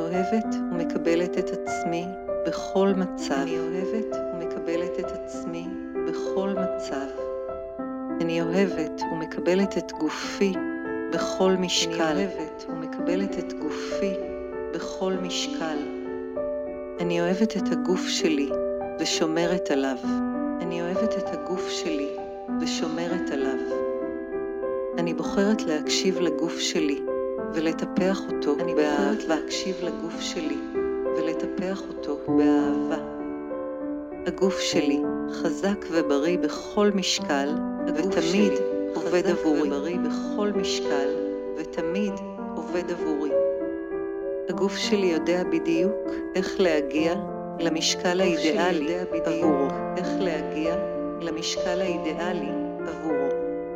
אוהבת ומקבלת את עצמי בכל מצב. אני אוהבת ומקבלת את עצמי בכל מצב. אני אוהבת ומקבלת את גופי בכל משקל. אני אוהבת ומקבלת את גופי בכל משקל. אני אוהבת את הגוף שלי ושומרת עליו. אני אוהבת את הגוף שלי ושומרת עליו. אני בוחרת להקשיב לגוף שלי ולטפח אותו באהבה. אני בוחרת להקשיב לגוף שלי ולטפח אותו באהבה. הגוף שלי חזק ובריא בכל משקל ותמיד עובד עבורי. ובריא בכל משקל ותמיד עובד עבורי. הגוף שלי יודע בדיוק איך להגיע למשקל האידיאלי עבורו. איך להגיע למשקל האידיאלי עבורו.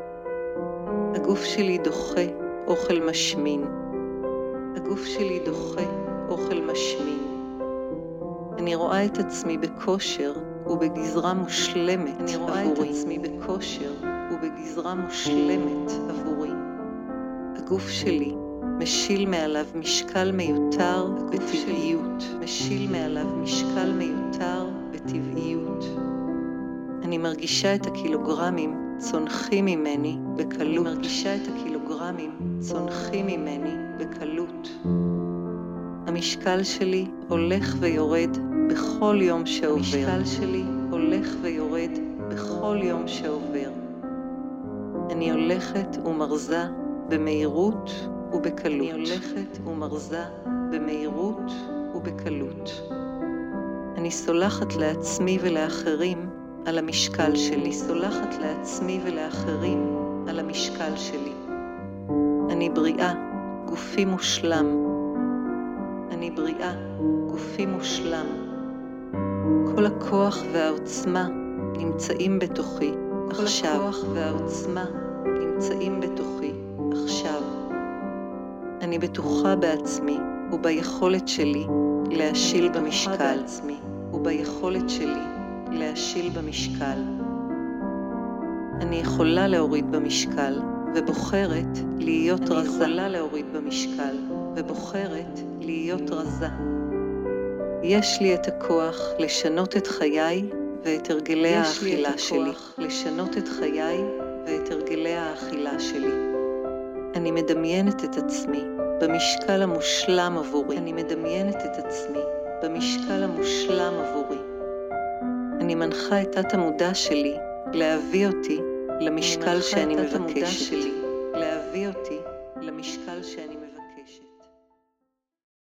הגוף שלי דוחה אוכל משמין. הגוף שלי דוחה אוכל משמין. אני רואה את עצמי בכושר ובגזרה מושלמת עבורי. אני רואה את עצמי בכושר ובגזרה מושלמת עבורי. הגוף שלי משיל מעליו משקל מיותר בטבעיות. משיל מעליו משקל מיותר בטבעיות. אני מרגישה את הקילוגרמים צונחים ממני בקלות. אני מרגישה את הקילוגרמים צונחים ממני בקלות. המשקל שלי הולך ויורד בכל יום שעובר. המשקל שלי הולך ויורד בכל יום שעובר. אני הולכת ומרזה במהירות ובקלות. אני הולכת ומרזה במהירות ובקלות. אני סולחת לעצמי ולאחרים על המשקל שלי. סולחת לעצמי ולאחרים על המשקל שלי. אני בריאה, גופי מושלם. אני בריאה, גופי מושלם. כל הכוח והעוצמה נמצאים בתוכי עכשיו. כל הכוח והעוצמה נמצאים בתוכי עכשיו. אני בטוחה בעצמי וביכולת שלי להשיל במשקל. וביכולת שלי להשיל במשקל. אני יכולה להוריד במשקל ובוחרת להיות רזה. אני יכולה להוריד במשקל ובוחרת להיות רזה. יש לי את הכוח לשנות את חיי ואת הרגלי האכילה שלי. לשנות את חיי ואת הרגלי האכילה שלי. אני מדמיינת את עצמי במשקל המושלם עבורי. אני מדמיינת את עצמי במשקל המושלם עבורי. אני מנחה את תת המודע שלי להביא אותי למשקל שאני מבקשת. להביא אותי למשקל שאני מבקשת.